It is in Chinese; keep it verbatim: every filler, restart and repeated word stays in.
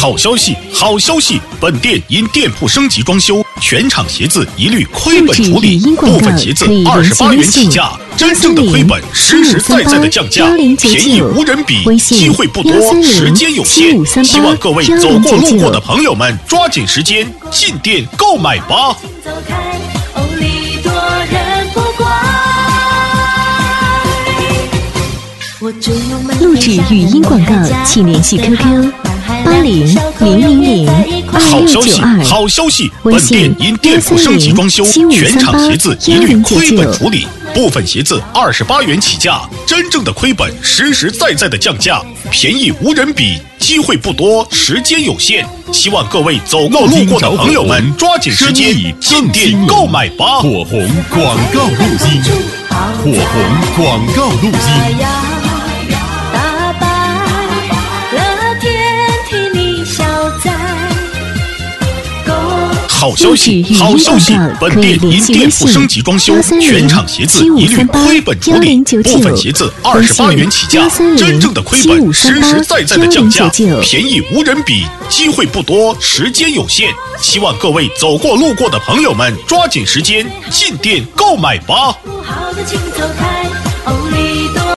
好消息，好消息！本店因店铺升级装修，全场鞋子一律亏本处理，部分鞋子二十八元起价，真正的亏本，实实在在的降价，便宜无人比，机会不多，时间有限，希望各位走过路过的朋友们抓紧时间进店购买吧。 录制语音广告，请联系 Q Q 八零零零零二六九二。 好消息！本店因店铺升级装修，全场鞋子一律亏本处理，部分鞋子二十八元起价，真正的亏本，实实在在的降价，便宜无人比，机会不多，时间有限，希望各位走过路过的朋友们抓紧时间进店购买吧。 火红广告录音，火红广告录音。 好消息，好消息！本店因店铺升级装修，全场鞋子一律亏本处理，部分鞋子二十八元起价，真正的亏本，实实在在的降价，便宜无人比，机会不多，时间有限，希望各位走过路过的朋友们抓紧时间进店购买吧。